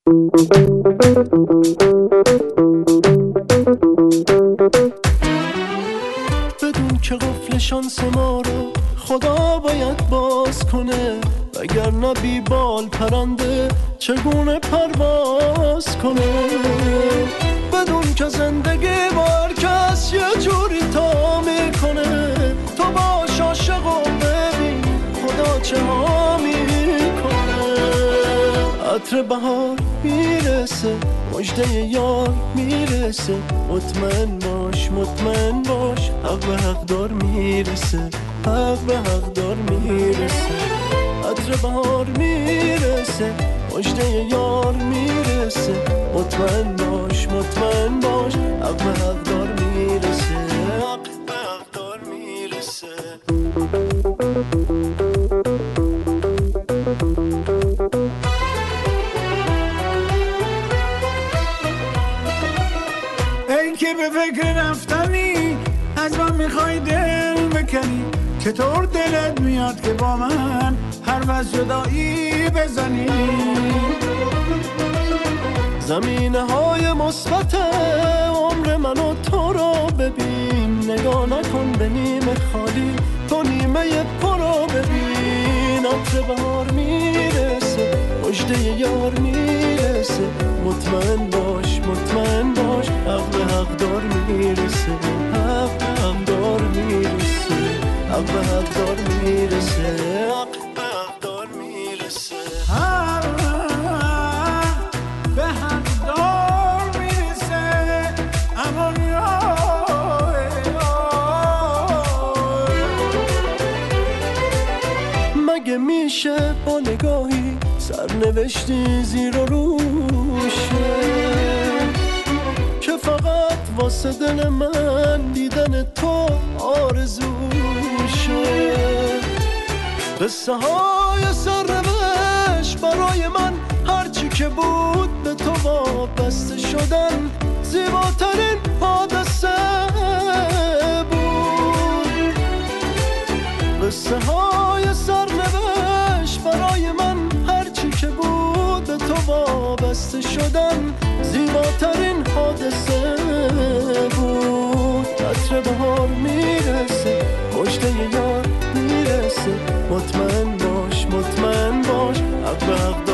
بدون که قفل شانس ما رو خدا باید باز کنه، وگرنه بی بال پرنده چگونه پرواز کنه. بدون که زندگی بار کس یه جوری تا میکنه، تو باش عاشق و ببین خدا چه ها میکنه. عطر بهار میرسه، مژده یار میرسه، مطمئن باش مطمئن باش، حق به حق دار میرسه، حق به حق دار میرسه. عطر بهار میرسه، مژده یار میرسه، مطمئن باش مطمئن باش، حق به حق دار میرسه، حق به حق دار میرسه. ای که به فکر رفتنی از من میخوای دل بکنی، چطور دلت میاد که با من حرف جدایی بزنی؟ زمینه های مثبت عمر من و تو رو ببین، نگاه نکن به نیمه خالی، تو نیمه پر رو ببین. عطر بهار میرسه، مژده یار میرسه، مطمئن باش مطمئن باش، حق به حق دار میرسه، حق به حق دار میرسه، حق به حق دار میرسه، حق به حق دار میرسه. به حق دار میرسه. اما مگه میشه با نگاهی سرنوشتی زیر و روشه، که فقط واسه دل من دیدن تو آرزوشه. قصه های سرنوشت برای من هرچی که بود به تو وابسته شدن زیباترین حادثه بود. قصه های سرنوشت برای من هرچی که بود به تو وابسته شدن زیباترین حادثه بود. عطر بهار میرسه، مژده یار میرسه، مطمئن باش مطمئن باش، حق به حق